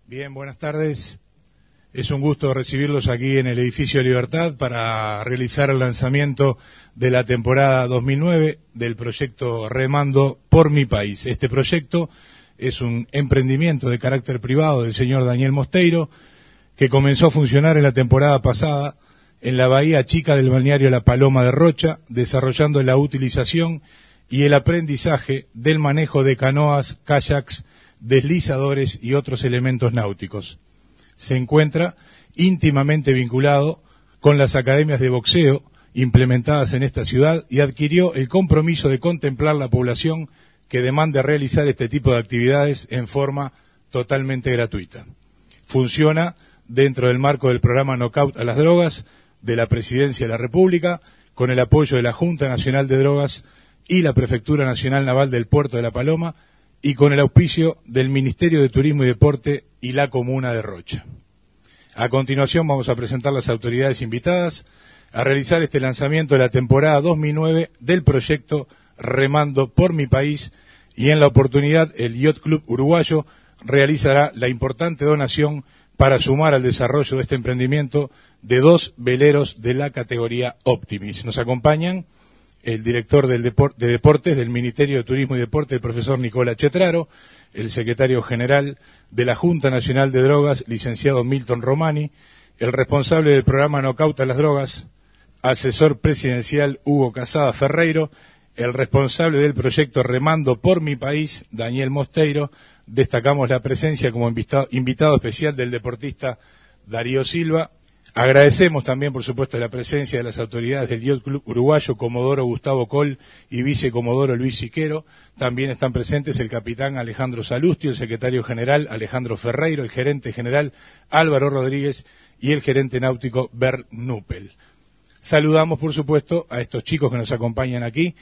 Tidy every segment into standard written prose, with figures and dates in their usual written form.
Bien, buenas tardes. Es un gusto recibirlos aquí en el Edificio Libertad para realizar el lanzamiento de la temporada 2009 del proyecto Remando por mi país. Este proyecto es un emprendimiento de carácter privado del señor Daniel Mosteiro, que comenzó a funcionar en la temporada pasada en la bahía chica del balneario La Paloma de Rocha, desarrollando la utilización y el aprendizaje del manejo de canoas, kayaks, deslizadores y otros elementos náuticos. Se encuentra íntimamente vinculado con las academias de boxeo implementadas en esta ciudad y adquirió el compromiso de contemplar la población que demande realizar este tipo de actividades en forma totalmente gratuita. Funciona dentro del marco del programa Knockout a las Drogas de la Presidencia de la República, con el apoyo de la Junta Nacional de Drogas y la Prefectura Nacional Naval del Puerto de La Paloma, y con el auspicio del Ministerio de Turismo y Deporte y la Comuna de Rocha. A continuación vamos a presentar las autoridades invitadas a realizar este lanzamiento de la temporada 2009 del proyecto Remando por mi país, y en la oportunidad el Yacht Club Uruguayo realizará la importante donación para sumar al desarrollo de este emprendimiento de 2 veleros de la categoría Optimis. Nos acompañan el director de Deportes del Ministerio de Turismo y Deporte, el profesor Nicola Chetraro, el secretario general de la Junta Nacional de Drogas, licenciado Milton Romani, el responsable del programa Knockout a las Drogas, asesor presidencial Hugo Casada Ferreiro, el responsable del proyecto Remando por mi país, Daniel Mosteiro. Destacamos la presencia como invitado especial del deportista Darío Silva. Agradecemos también, por supuesto, la presencia de las autoridades del Yacht Club Uruguayo, Comodoro Gustavo Col y Vicecomodoro Luis Siquero. También están presentes el capitán Alejandro Salustio, el secretario general Alejandro Ferreiro, el gerente general Álvaro Rodríguez y el gerente náutico Bert Nuppel. Saludamos, por supuesto, a estos chicos que nos acompañan aquí,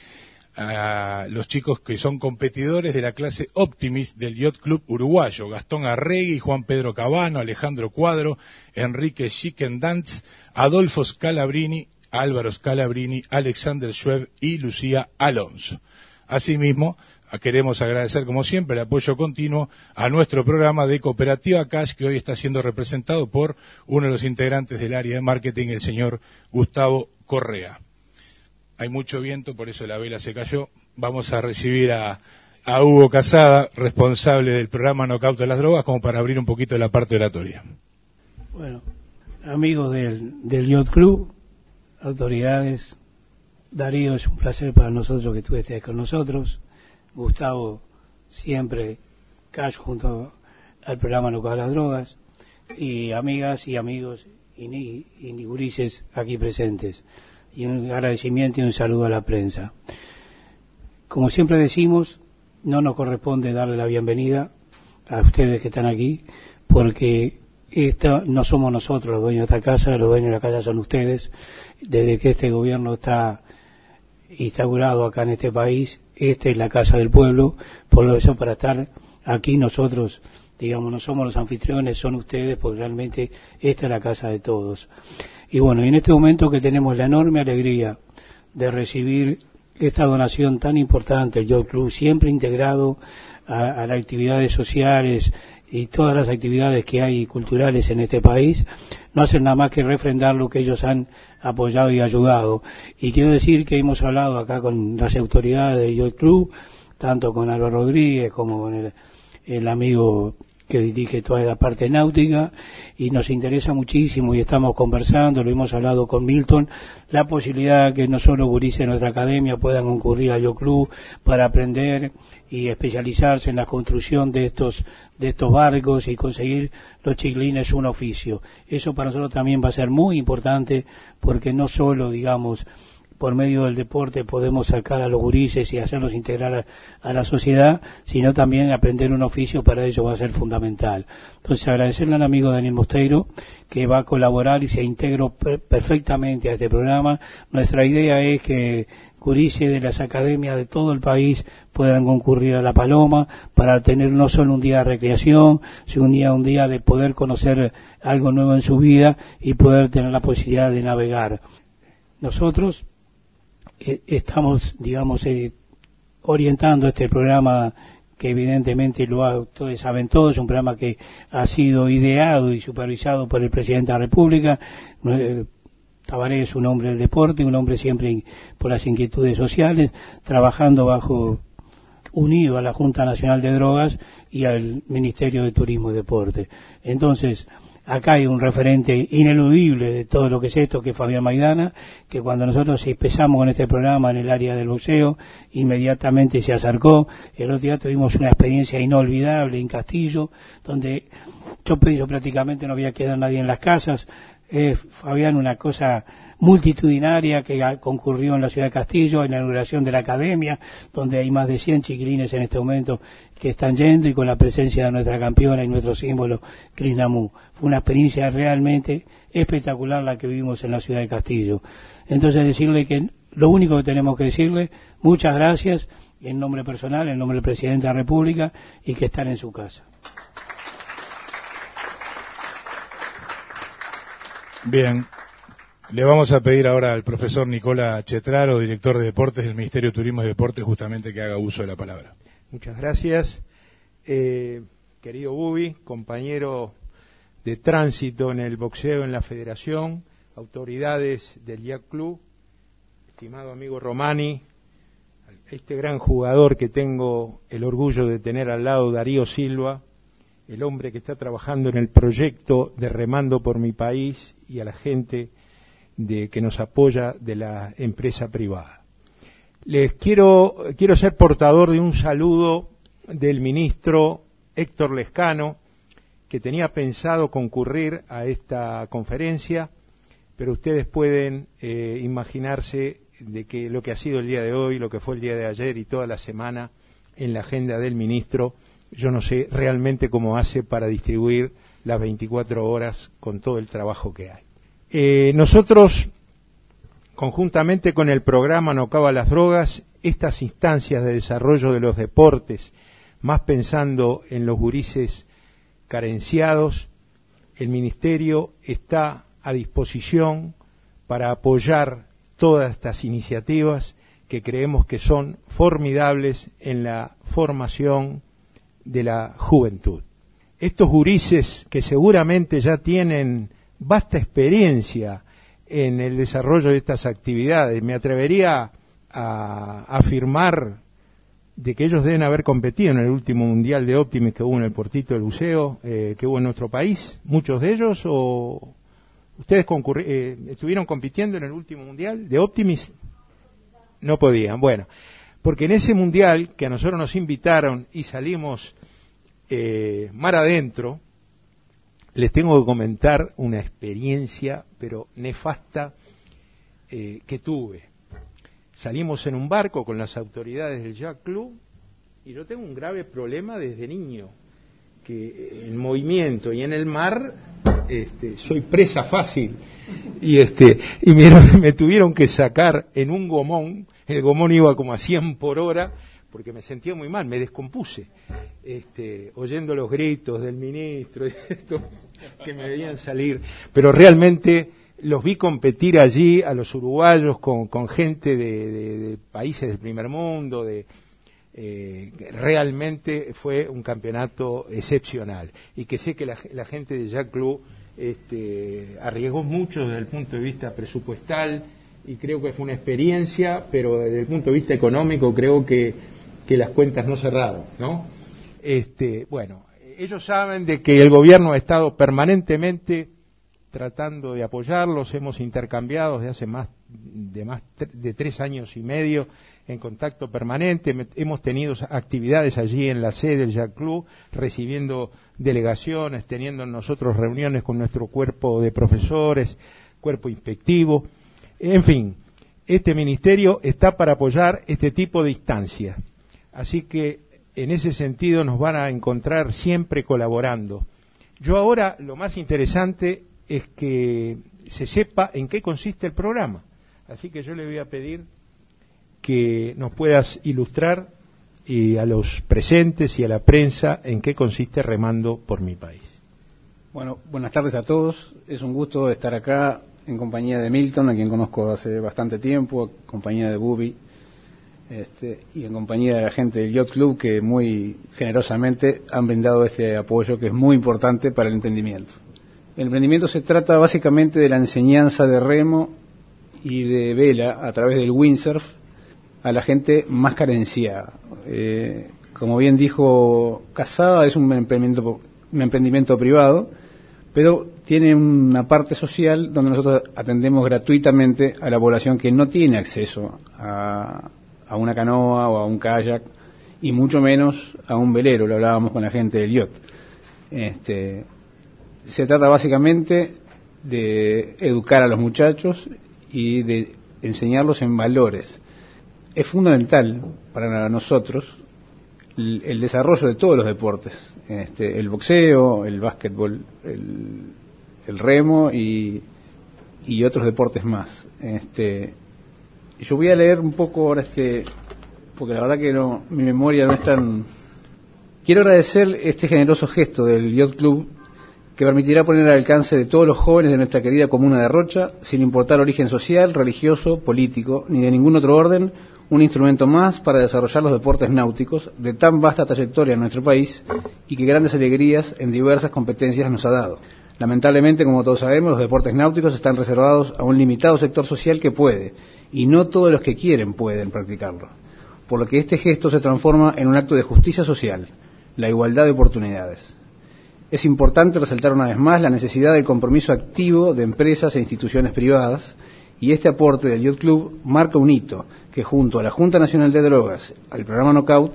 a los chicos que son competidores de la clase Optimis del Yacht Club Uruguayo: Gastón Arregui, Juan Pedro Cabano, Alejandro Cuadro, Enrique Chiquendantz, Adolfo Scalabrini, Álvaro Scalabrini, Alexander Schweb y Lucía Alonso. Asimismo, queremos agradecer, como siempre, el apoyo continuo a nuestro programa de Cooperativa Cash, que hoy está siendo representado por uno de los integrantes del área de marketing, el señor Gustavo Correa. Hay mucho viento, por eso la vela se cayó. Vamos a recibir a Hugo Casada, responsable del programa Knockout a las Drogas, como para abrir un poquito la parte oratoria. Bueno, amigos del Yacht Club, autoridades, Darío, es un placer para nosotros que tú estés con nosotros. Gustavo, siempre Cash junto al programa Knockout a las Drogas, y amigas y amigos y gurises aquí presentes. Y un agradecimiento y un saludo a la prensa. Como siempre decimos, no nos corresponde darle la bienvenida a ustedes que están aquí, porque no somos nosotros los dueños de esta casa, los dueños de la casa son ustedes. Desde que este gobierno está instaurado acá en este país, esta es la casa del pueblo, por eso para estar aquí nosotros, digamos, no somos los anfitriones, son ustedes, porque realmente esta es la casa de todos. Y bueno, en este momento que tenemos la enorme alegría de recibir esta donación tan importante, el Yacht Club, siempre integrado a las actividades sociales y todas las actividades que hay culturales en este país, no hacen nada más que refrendar lo que ellos han apoyado y ayudado. Y quiero decir que hemos hablado acá con las autoridades del Yacht Club, tanto con Álvaro Rodríguez como con el amigo que dirige toda la parte náutica, y nos interesa muchísimo y estamos conversando, lo hemos hablado con Milton, la posibilidad que no solo gurises de nuestra academia puedan concurrir al Yacht Club para aprender y especializarse en la construcción de estos barcos y conseguir los chiquilines un oficio. Eso para nosotros también va a ser muy importante, porque no solo, digamos, por medio del deporte podemos sacar a los gurises y hacerlos integrar a la sociedad, sino también aprender un oficio, para ello va a ser fundamental. Entonces, agradecerle al amigo Daniel Mosteiro, que va a colaborar y se integró perfectamente a este programa. Nuestra idea es que gurises de las academias de todo el país puedan concurrir a La Paloma para tener no solo un día de recreación, sino un día de poder conocer algo nuevo en su vida y poder tener la posibilidad de navegar. Nosotros estamos, digamos, orientando este programa que evidentemente todos saben todos, es un programa que ha sido ideado y supervisado por el presidente de la República. Tabaré es un hombre del deporte, un hombre siempre por las inquietudes sociales, trabajando unido a la Junta Nacional de Drogas y al Ministerio de Turismo y Deporte. Entonces, acá hay un referente ineludible de todo lo que es esto, que es Fabián Maidana, que cuando nosotros empezamos con este programa en el área del boxeo, inmediatamente se acercó. El otro día tuvimos una experiencia inolvidable en Castillo, donde yo prácticamente no había quedado nadie en las casas. Fabián, una cosa multitudinaria que concurrió en la ciudad de Castillo, en la inauguración de la academia, donde hay más de 100 chiquilines en este momento que están yendo, y con la presencia de nuestra campeona y nuestro símbolo, Krishnamú. Fue una experiencia realmente espectacular la que vivimos en la ciudad de Castillo. Entonces, decirle que lo único que tenemos que decirle, muchas gracias, en nombre personal, en nombre del presidente de la República, y que están en su casa. Bien, le vamos a pedir ahora al profesor Nicola Chetraro, director de Deportes del Ministerio de Turismo y Deportes, justamente que haga uso de la palabra. Muchas gracias. Querido Bubi, compañero de tránsito en el boxeo en la Federación, autoridades del Yacht Club, estimado amigo Romani, este gran jugador que tengo el orgullo de tener al lado, Darío Silva, el hombre que está trabajando en el proyecto de Remando por mi País, y a la gente que nos apoya de la empresa privada. Les quiero ser portador de un saludo del ministro Héctor Lezcano, que tenía pensado concurrir a esta conferencia, pero ustedes pueden imaginarse de que lo que ha sido el día de hoy, lo que fue el día de ayer y toda la semana en la agenda del ministro, yo no sé realmente cómo hace para distribuir las 24 horas con todo el trabajo que hay. Nosotros, conjuntamente con el programa No Acaba las Drogas, estas instancias de desarrollo de los deportes, más pensando en los gurises carenciados, el Ministerio está a disposición para apoyar todas estas iniciativas que creemos que son formidables en la formación de la juventud. Estos gurises que seguramente ya tienen vasta experiencia en el desarrollo de estas actividades, me atrevería a afirmar de que ellos deben haber competido en el último mundial de Optimis que hubo en el Portito del Buceo, que hubo en nuestro país, muchos de ellos, o ustedes estuvieron compitiendo en el último mundial de Optimis. No podían, bueno, porque en ese mundial que a nosotros nos invitaron y salimos mar adentro, les tengo que comentar una experiencia, pero nefasta, que tuve. Salimos en un barco con las autoridades del Yacht Club y yo tengo un grave problema desde niño, que en movimiento y en el mar soy presa fácil y me tuvieron que sacar en un gomón. El gomón iba como a 100 por hora porque me sentía muy mal, me descompuse oyendo los gritos del ministro y esto que me veían salir, pero realmente los vi competir allí a los uruguayos con gente de países del primer mundo, realmente fue un campeonato excepcional, y que sé que la gente de Yacht Club arriesgó mucho desde el punto de vista presupuestal, y creo que fue una experiencia, pero desde el punto de vista económico creo que las cuentas no cerraron, ¿no? Bueno, ellos saben de que el gobierno ha estado permanentemente tratando de apoyarlos, hemos intercambiado desde hace más de 3 años y medio en contacto permanente, hemos tenido actividades allí en la sede del Yacht Club, recibiendo delegaciones, teniendo nosotros reuniones con nuestro cuerpo de profesores, cuerpo inspectivo, en fin, este ministerio está para apoyar este tipo de instancias, así que en ese sentido nos van a encontrar siempre colaborando. Yo ahora lo más interesante es que se sepa en qué consiste el programa. Así que yo le voy a pedir que nos puedas ilustrar a los presentes y a la prensa en qué consiste Remando por mi País. Bueno, buenas tardes a todos. Es un gusto estar acá en compañía de Milton, a quien conozco hace bastante tiempo, en compañía de Bubi. y en compañía de la gente del Yacht Club, que muy generosamente han brindado este apoyo que es muy importante para el emprendimiento. El emprendimiento se trata básicamente de la enseñanza de remo y de vela a través del windsurf a la gente más carenciada. Como bien dijo Casada, es un emprendimiento privado, pero tiene una parte social donde nosotros atendemos gratuitamente a la población que no tiene acceso a una canoa o a un kayak, y mucho menos a un velero. Lo hablábamos con la gente del yacht. Se trata básicamente de educar a los muchachos y de enseñarlos en valores. Es fundamental para nosotros el desarrollo de todos los deportes, el boxeo, el básquetbol, el remo y otros deportes más. Yo voy a leer un poco ahora porque la verdad que mi memoria no es tan... Quiero agradecer este generoso gesto del Yacht Club, que permitirá poner al alcance de todos los jóvenes de nuestra querida comuna de Rocha, sin importar origen social, religioso, político, ni de ningún otro orden, un instrumento más para desarrollar los deportes náuticos de tan vasta trayectoria en nuestro país y que grandes alegrías en diversas competencias nos ha dado. Lamentablemente, como todos sabemos, los deportes náuticos están reservados a un limitado sector social que puede, y no todos los que quieren pueden practicarlo, por lo que este gesto se transforma en un acto de justicia social, la igualdad de oportunidades. Es importante resaltar una vez más la necesidad del compromiso activo de empresas e instituciones privadas, y este aporte del Yacht Club marca un hito que, junto a la Junta Nacional de Drogas, al programa Knockout,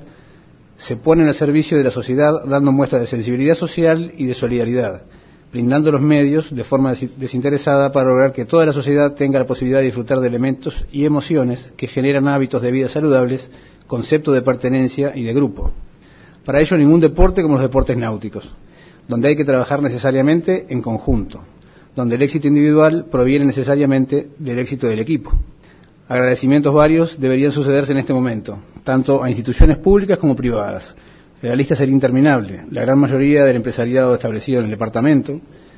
se pone al servicio de la sociedad, dando muestra de sensibilidad social y de solidaridad, brindando los medios de forma desinteresada para lograr que toda la sociedad tenga la posibilidad de disfrutar de elementos y emociones que generan hábitos de vida saludables, concepto de pertenencia y de grupo. Para ello, ningún deporte como los deportes náuticos, donde hay que trabajar necesariamente en conjunto, donde el éxito individual proviene necesariamente del éxito del equipo. Agradecimientos varios deberían sucederse en este momento, tanto a instituciones públicas como privadas. La lista sería interminable. La gran mayoría del empresariado establecido en el departamento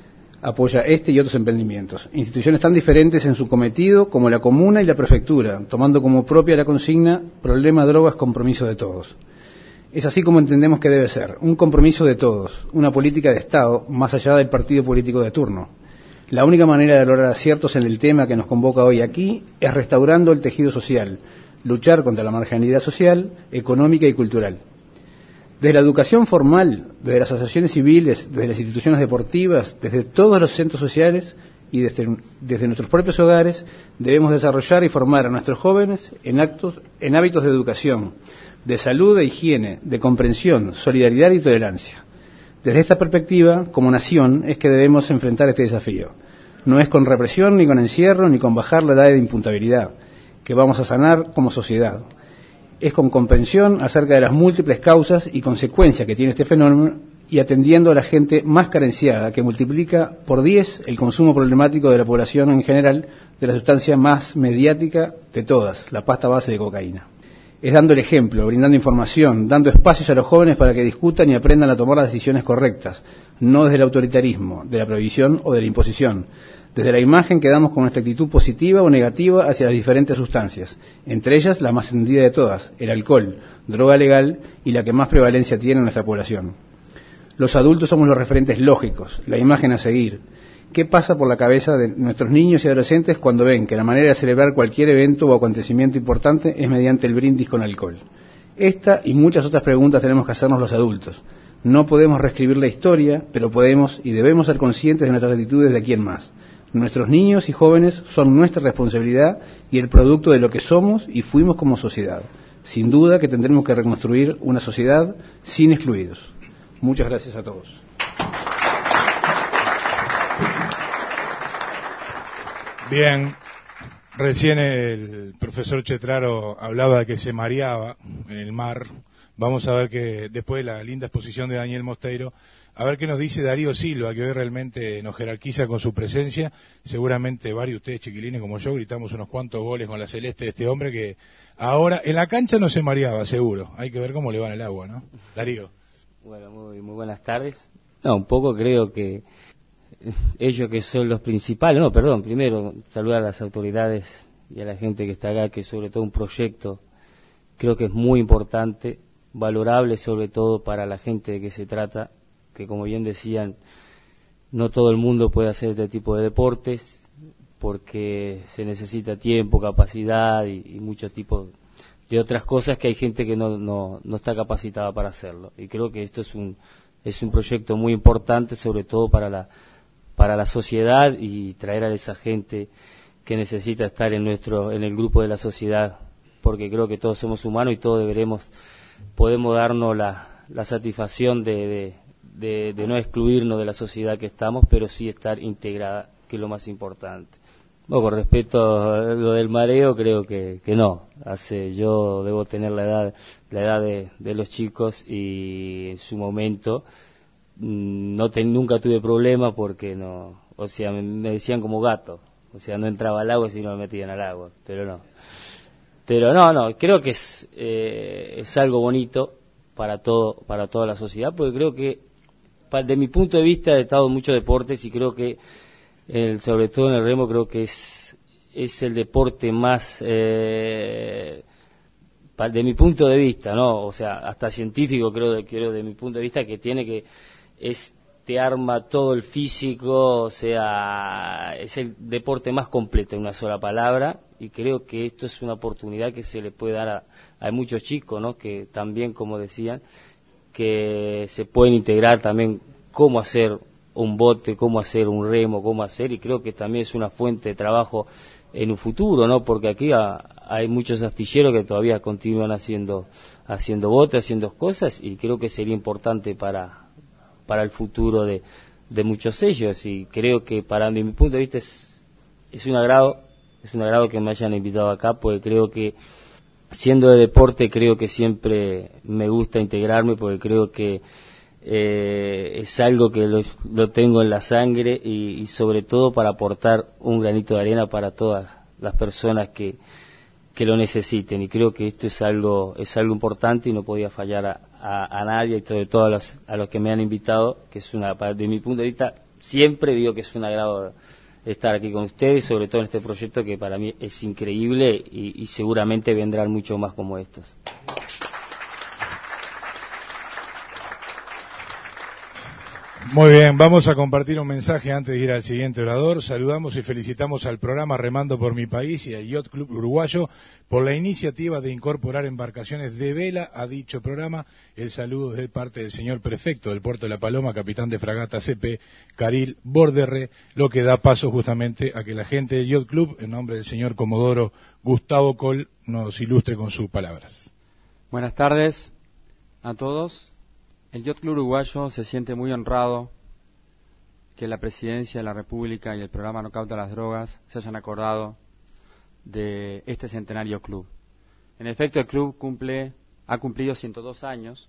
apoya este y otros emprendimientos. Instituciones tan diferentes en su cometido como la comuna y la prefectura, tomando como propia la consigna: problema drogas, compromiso de todos. Es así como entendemos que debe ser, un compromiso de todos, una política de Estado más allá del partido político de turno. La única manera de lograr aciertos en el tema que nos convoca hoy aquí es restaurando el tejido social, luchar contra la marginalidad social, económica y cultural. Desde la educación formal, desde las asociaciones civiles, desde las instituciones deportivas, desde todos los centros sociales y desde nuestros propios hogares, debemos desarrollar y formar a nuestros jóvenes en hábitos de educación, de salud e higiene, de comprensión, solidaridad y tolerancia. Desde esta perspectiva, como nación, es que debemos enfrentar este desafío. No es con represión, ni con encierro, ni con bajar la edad de imputabilidad, que vamos a sanar como sociedad. Es con comprensión acerca de las múltiples causas y consecuencias que tiene este fenómeno y atendiendo a la gente más carenciada, que multiplica por 10 el consumo problemático de la población en general de la sustancia más mediática de todas, la pasta base de cocaína. Es dando el ejemplo, brindando información, dando espacios a los jóvenes para que discutan y aprendan a tomar las decisiones correctas, no desde el autoritarismo, de la prohibición o de la imposición, desde la imagen que damos con nuestra actitud positiva o negativa hacia las diferentes sustancias, entre ellas la más extendida de todas, el alcohol, droga legal y la que más prevalencia tiene en nuestra población. Los adultos somos los referentes lógicos, la imagen a seguir. ¿Qué pasa por la cabeza de nuestros niños y adolescentes cuando ven que la manera de celebrar cualquier evento o acontecimiento importante es mediante el brindis con alcohol? Esta y muchas otras preguntas tenemos que hacernos los adultos. No podemos reescribir la historia, pero podemos y debemos ser conscientes de nuestras actitudes de aquí en más. Nuestros niños y jóvenes son nuestra responsabilidad y el producto de lo que somos y fuimos como sociedad. Sin duda que tendremos que reconstruir una sociedad sin excluidos. Muchas gracias a todos. Bien, recién el profesor Chetraro hablaba de que se mareaba en el mar. Vamos a ver que después de la linda exposición de Daniel Mosteiro, a ver qué nos dice Darío Silva, que hoy realmente nos jerarquiza con su presencia. Seguramente varios de ustedes, chiquilines como yo, gritamos unos cuantos goles con la celeste de este hombre que ahora en la cancha no se mareaba, seguro. Hay que ver cómo le va en el agua, ¿no? Darío. Bueno, muy buenas tardes. No, un poco creo que ellos que son los principales, primero saludar a las autoridades y a la gente que está acá, que es sobre todo un proyecto creo que es muy importante, valorable sobre todo para la gente de que se trata, que como bien decían, no todo el mundo puede hacer este tipo de deportes porque se necesita tiempo, capacidad y muchos tipos de otras cosas que hay gente que no está capacitada para hacerlo. Y creo que esto es un proyecto muy importante, sobre todo para la sociedad, y traer a esa gente que necesita estar en el grupo de la sociedad, porque creo que todos somos humanos y todos podemos darnos la satisfacción de no excluirnos de la sociedad que estamos, pero sí estar integrada, que es lo más importante. Bueno, con respecto a lo del mareo, creo que no. Yo debo tener la edad de los chicos, y en su momento nunca tuve problema porque me decían como gato, no entraba al agua si no me metían al agua, pero no, creo que es algo bonito para toda la sociedad, porque creo que de mi punto de vista he estado en muchos deportes y creo que sobre todo en el remo creo que es el deporte más de mi punto de vista, hasta científico creo de mi punto de vista, que te arma todo el físico, es el deporte más completo en una sola palabra, y creo que esto es una oportunidad que se le puede dar a muchos chicos, que también, como decían, que se pueden integrar también cómo hacer un bote, cómo hacer un remo, y creo que también es una fuente de trabajo en un futuro, porque aquí hay muchos astilleros que todavía continúan haciendo botes, haciendo cosas, y creo que sería importante para el futuro de muchos de ellos, y creo que mi punto de vista es un agrado que me hayan invitado acá, porque creo que siendo de deporte creo que siempre me gusta integrarme, porque creo que es algo que lo tengo en la sangre, y sobre todo para aportar un granito de arena para todas las personas que lo necesiten, y creo que esto es algo importante y no podía fallar a nadie, y sobre todo a los que me han invitado, que de mi punto de vista siempre digo que es un agrado estar aquí con ustedes, sobre todo en este proyecto que para mí es increíble, y seguramente vendrán mucho más como estos. Muy bien, vamos a compartir un mensaje antes de ir al siguiente orador. Saludamos y felicitamos al programa Remando por mi País y al Yacht Club Uruguayo por la iniciativa de incorporar embarcaciones de vela a dicho programa. El saludo es de parte del señor prefecto del Puerto de La Paloma, capitán de fragata CP, Caril Borderre, lo que da paso justamente a que la gente del Yacht Club, en nombre del señor Comodoro Gustavo Col, nos ilustre con sus palabras. Buenas tardes a todos. El Yacht Club Uruguayo se siente muy honrado que la Presidencia de la República y el programa No Cauta las Drogas se hayan acordado de este centenario club. En efecto, el club ha cumplido 102 años,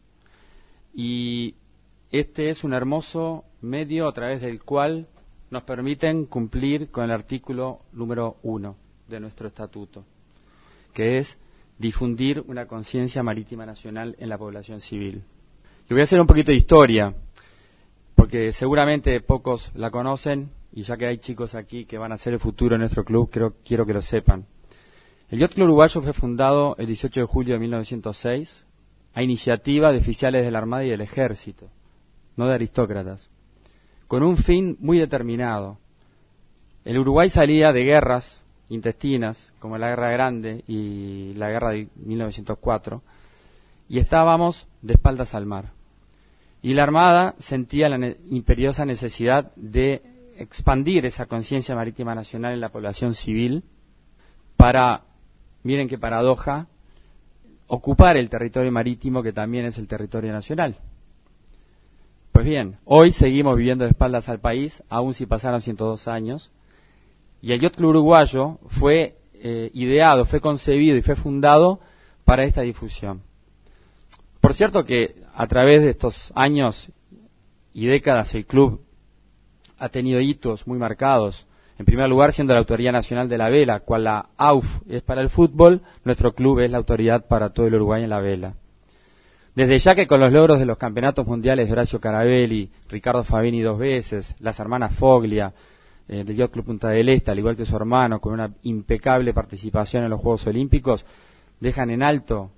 y este es un hermoso medio a través del cual nos permiten cumplir con el artículo número 1 de nuestro estatuto, que es difundir una conciencia marítima nacional en la población civil. Y voy a hacer un poquito de historia, porque seguramente pocos la conocen, y ya que hay chicos aquí que van a ser el futuro de nuestro club, quiero que lo sepan. El Yacht Club Uruguayo fue fundado el 18 de julio de 1906 a iniciativa de oficiales de la Armada y del Ejército, no de aristócratas, con un fin muy determinado. El Uruguay salía de guerras intestinas, como la Guerra Grande y la Guerra de 1904, y estábamos de espaldas al mar. Y la Armada sentía la imperiosa necesidad de expandir esa conciencia marítima nacional en la población civil para, miren qué paradoja, ocupar el territorio marítimo que también es el territorio nacional. Pues bien, hoy seguimos viviendo de espaldas al país, aun si pasaron 102 años, y el Yacht Club Uruguayo fue ideado, fue concebido y fue fundado para esta difusión. Por cierto que a través de estos años y décadas el club ha tenido hitos muy marcados. En primer lugar, siendo la Autoridad Nacional de la Vela, cual la AUF es para el fútbol, nuestro club es la autoridad para todo el Uruguay en la vela. Desde ya que con los logros de los campeonatos mundiales de Horacio Carabelli, Ricardo Fabini 2 veces, las hermanas Foglia, del Yacht Club Punta del Este, al igual que su hermano, con una impecable participación en los Juegos Olímpicos, dejan en alto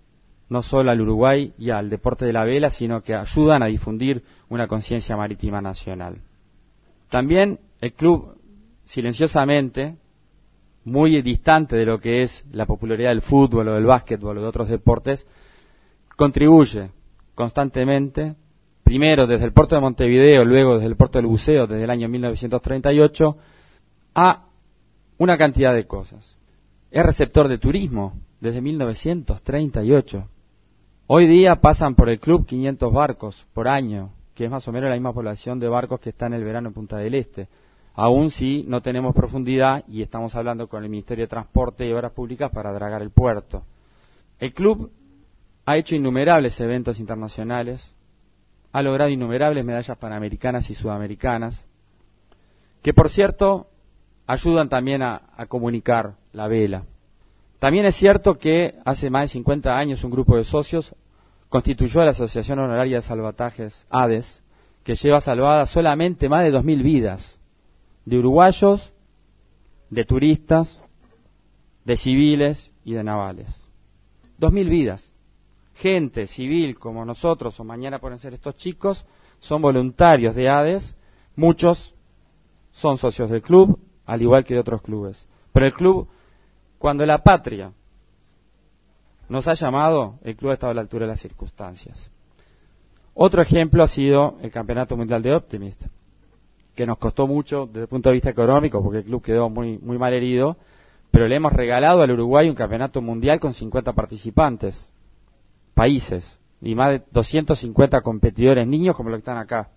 no solo al Uruguay y al deporte de la vela, sino que ayudan a difundir una conciencia marítima nacional. También el club, silenciosamente, muy distante de lo que es la popularidad del fútbol o del básquetbol o de otros deportes, contribuye constantemente, primero desde el puerto de Montevideo, luego desde el puerto del Buceo, desde el año 1938, a una cantidad de cosas. Es receptor de turismo desde 1938. Hoy día pasan por el club 500 barcos por año, que es más o menos la misma población de barcos que está en el verano en Punta del Este. Aún si no tenemos profundidad y estamos hablando con el Ministerio de Transporte y Obras Públicas para dragar el puerto. El club ha hecho innumerables eventos internacionales, ha logrado innumerables medallas panamericanas y sudamericanas, que por cierto ayudan también a comunicar la vela. También es cierto que hace más de 50 años un grupo de socios constituyó la Asociación Honoraria de Salvatajes, ADES, que lleva salvadas solamente más de 2.000 vidas, de uruguayos, de turistas, de civiles y de navales. 2.000 vidas. Gente civil como nosotros, o mañana pueden ser estos chicos, son voluntarios de ADES, muchos son socios del club, al igual que de otros clubes. Pero el club, cuando la patria nos ha llamado, el club ha estado a la altura de las circunstancias. Otro ejemplo ha sido el Campeonato Mundial de Optimist, que nos costó mucho desde el punto de vista económico, porque el club quedó muy mal herido, pero le hemos regalado al Uruguay un campeonato mundial con 50 participantes, países, y más de 250 competidores niños como los que están acá.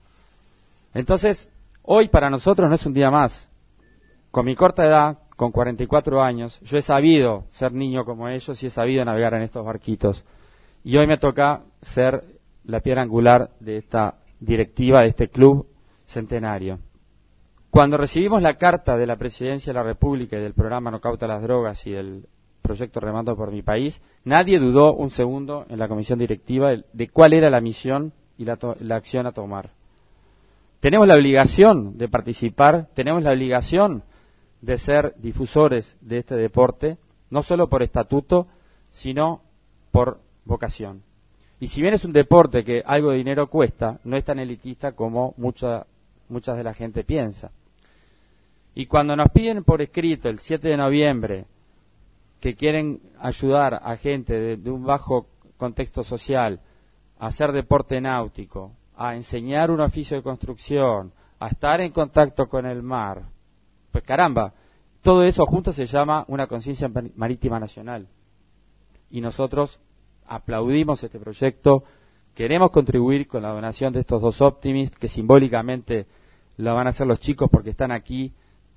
Entonces, hoy para nosotros no es un día más. Con mi corta edad, con 44 años, yo he sabido ser niño como ellos y he sabido navegar en estos barquitos. Y hoy me toca ser la piedra angular de esta directiva, de este club centenario. Cuando recibimos la carta de la Presidencia de la República y del programa No Cauta las Drogas y del proyecto Remando por mi País, nadie dudó un segundo en la comisión directiva de cuál era la misión y la acción a tomar. Tenemos la obligación de participar, tenemos la obligación de ser difusores de este deporte, no solo por estatuto, sino por vocación. Y si bien es un deporte que algo de dinero cuesta, no es tan elitista como muchas de la gente piensa. Y cuando nos piden por escrito el 7 de noviembre que quieren ayudar a gente de un bajo contexto social a hacer deporte náutico, a enseñar un oficio de construcción, a estar en contacto con el mar, pues caramba, todo eso junto se llama una conciencia marítima nacional. Y nosotros aplaudimos este proyecto, queremos contribuir con la donación de estos 2 Optimist, que simbólicamente lo van a hacer los chicos porque están aquí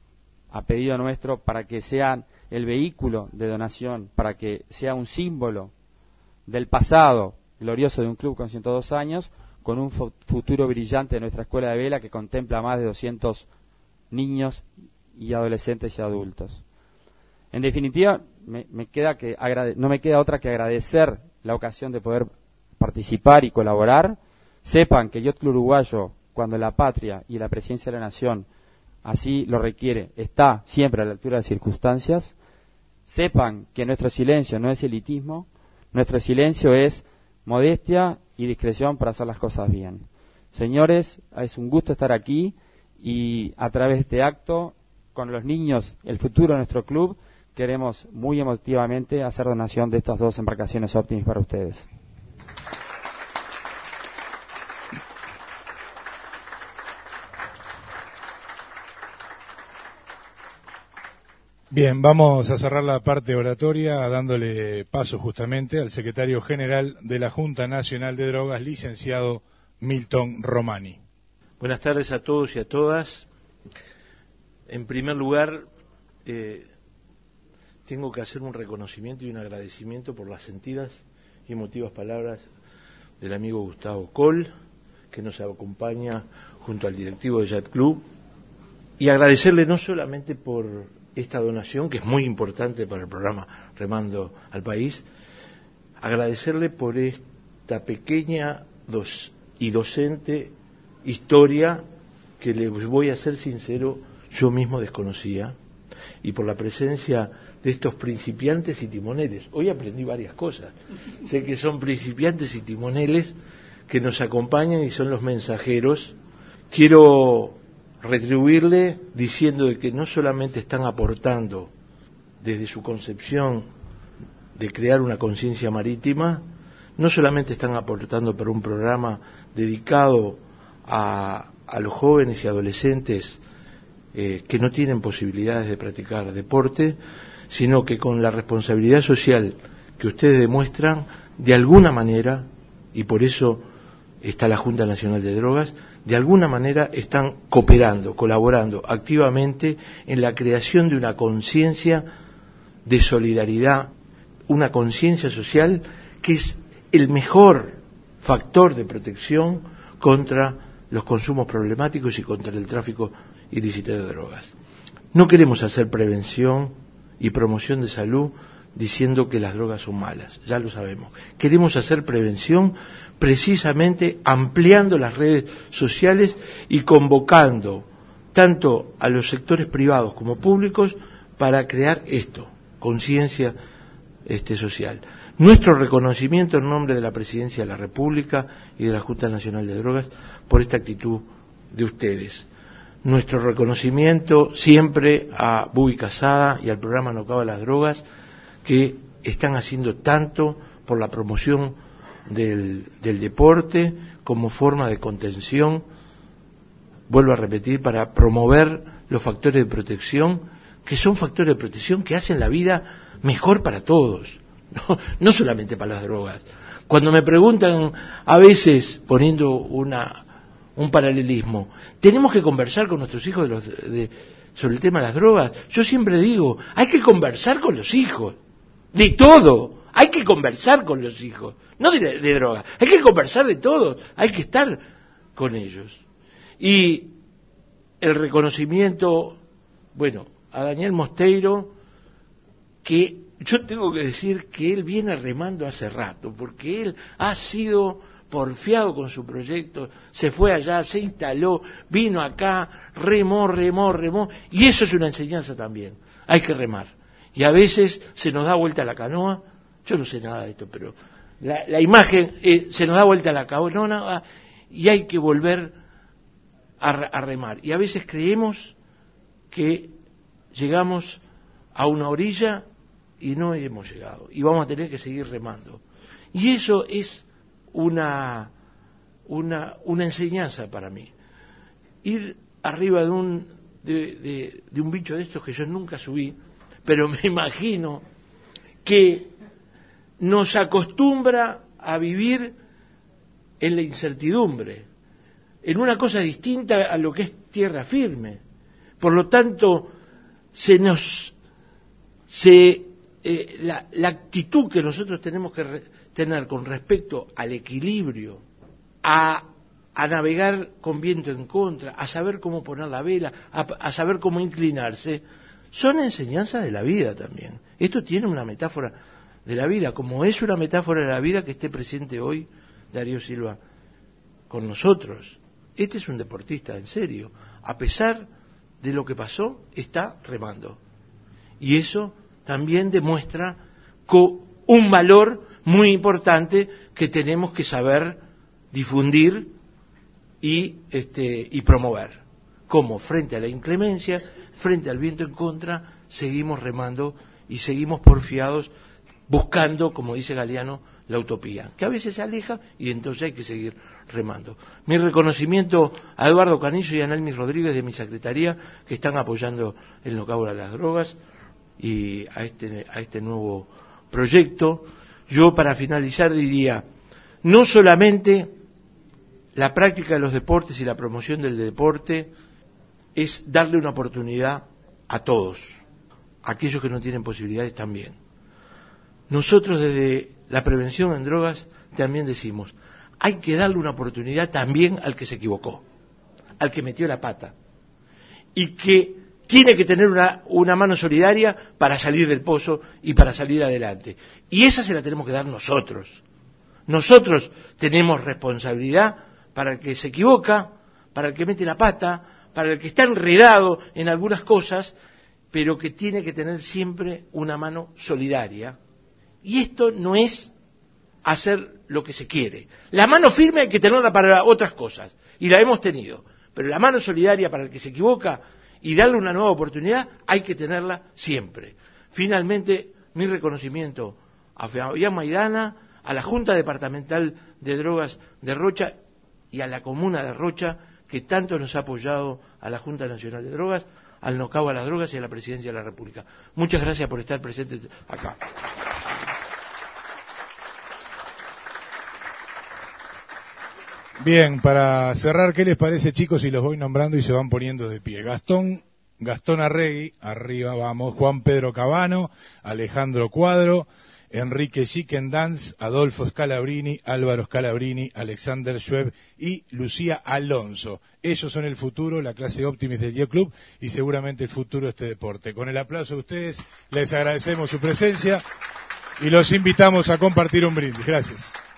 a pedido nuestro, para que sean el vehículo de donación, para que sea un símbolo del pasado glorioso de un club con 102 años, con un futuro brillante de nuestra escuela de vela que contempla más de 200 niños y adolescentes y adultos. En definitiva, no me queda otra que agradecer la ocasión de poder participar y colaborar. Sepan que el Yacht Club Uruguayo, cuando la patria y la Presidencia de la Nación así lo requiere, está siempre a la altura de las circunstancias. Sepan que nuestro silencio no es elitismo, nuestro silencio es modestia y discreción para hacer las cosas bien. Señores, es un gusto estar aquí y a través de este acto, con los niños, el futuro de nuestro club, queremos muy emotivamente hacer donación de estas 2 embarcaciones Optimis para ustedes. Bien, vamos a cerrar la parte oratoria dándole paso justamente al secretario general de la Junta Nacional de Drogas, licenciado Milton Romani. Buenas tardes a todos y a todas. En primer lugar, tengo que hacer un reconocimiento y un agradecimiento por las sentidas y emotivas palabras del amigo Gustavo Coll, que nos acompaña junto al directivo de Yacht Club, y agradecerle no solamente por esta donación, que es muy importante para el programa Remando al País, agradecerle por esta pequeña y docente historia que, les voy a ser sincero, yo mismo desconocía, y por la presencia de estos principiantes y timoneles. Hoy aprendí varias cosas. Sé que son principiantes y timoneles que nos acompañan y son los mensajeros. Quiero retribuirle diciendo de que no solamente están aportando desde su concepción de crear una conciencia marítima, no solamente están aportando para un programa dedicado a los jóvenes y adolescentes que no tienen posibilidades de practicar deporte, sino que con la responsabilidad social que ustedes demuestran, de alguna manera, y por eso está la Junta Nacional de Drogas, de alguna manera están cooperando, colaborando activamente en la creación de una conciencia de solidaridad, una conciencia social que es el mejor factor de protección contra los consumos problemáticos y contra el tráfico ilícito de drogas. No queremos hacer prevención y promoción de salud diciendo que las drogas son malas, ya lo sabemos. Queremos hacer prevención precisamente ampliando las redes sociales y convocando tanto a los sectores privados como públicos para crear esto, conciencia social. Nuestro reconocimiento en nombre de la Presidencia de la República y de la Junta Nacional de Drogas por esta actitud de ustedes. Nuestro reconocimiento siempre a Bubi Casada y al programa No Acaba las Drogas, que están haciendo tanto por la promoción del deporte como forma de contención, vuelvo a repetir, para promover los factores de protección, que son factores de protección que hacen la vida mejor para todos, no solamente para las drogas. Cuando me preguntan, a veces poniendo un paralelismo, tenemos que conversar con nuestros hijos sobre el tema de las drogas, yo siempre digo, hay que conversar con los hijos, de todo, hay que conversar con los hijos, no de drogas, hay que conversar de todo, hay que estar con ellos. Y el reconocimiento, bueno, a Daniel Mosteiro, que yo tengo que decir que él viene remando hace rato, porque él ha sido porfiado con su proyecto, se fue allá, se instaló, vino acá, remó, y eso es una enseñanza también, hay que remar. Y a veces se nos da vuelta la canoa, yo no sé nada de esto, pero la imagen, se nos da vuelta la canoa y hay que volver a remar. Y a veces creemos que llegamos a una orilla y no hemos llegado, y vamos a tener que seguir remando. Y eso es una enseñanza para mí. Ir arriba de un bicho de estos que yo nunca subí, pero me imagino que nos acostumbra a vivir en la incertidumbre, en una cosa distinta a lo que es tierra firme. Por lo tanto, la actitud que nosotros tenemos que tener con respecto al equilibrio, a navegar con viento en contra, a saber cómo poner la vela, a saber cómo inclinarse, son enseñanzas de la vida también. Esto tiene una metáfora de la vida, como es una metáfora de la vida que esté presente hoy Darío Silva con nosotros. Este es un deportista, en serio. A pesar de lo que pasó, está remando. Y eso también demuestra un valor muy importante que tenemos que saber difundir y promover. Como frente a la inclemencia, frente al viento en contra, seguimos remando y seguimos porfiados buscando, como dice Galeano, la utopía, que a veces se aleja y entonces hay que seguir remando. Mi reconocimiento a Eduardo Canillo y a Nelmi Rodríguez de mi secretaría, que están apoyando el No Acaba las Drogas y a este nuevo proyecto. Yo, para finalizar, diría, no solamente la práctica de los deportes y la promoción del deporte es darle una oportunidad a todos, a aquellos que no tienen posibilidades también. Nosotros desde la prevención en drogas también decimos, hay que darle una oportunidad también al que se equivocó, al que metió la pata, y que tiene que tener una mano solidaria para salir del pozo y para salir adelante. Y esa se la tenemos que dar nosotros. Nosotros tenemos responsabilidad para el que se equivoca, para el que mete la pata, para el que está enredado en algunas cosas, pero que tiene que tener siempre una mano solidaria. Y esto no es hacer lo que se quiere. La mano firme hay que tenerla para otras cosas, y la hemos tenido. Pero la mano solidaria para el que se equivoca y darle una nueva oportunidad hay que tenerla siempre. Finalmente, mi reconocimiento a Fabián Maidana, a la Junta Departamental de Drogas de Rocha y a la Comuna de Rocha, que tanto nos ha apoyado, a la Junta Nacional de Drogas, al NOCAU a las drogas y a la Presidencia de la República. Muchas gracias por estar presentes acá. Bien, para cerrar, ¿qué les parece, chicos? Si los voy nombrando y se van poniendo de pie. Gastón Arregui, arriba vamos, Juan Pedro Cabano, Alejandro Cuadro, Enrique Chiquendans, Adolfo Scalabrini, Álvaro Scalabrini, Alexander Schweb y Lucía Alonso. Ellos son el futuro, la clase Optimist del Yacht Club y seguramente el futuro de este deporte. Con el aplauso de ustedes, les agradecemos su presencia y los invitamos a compartir un brindis. Gracias.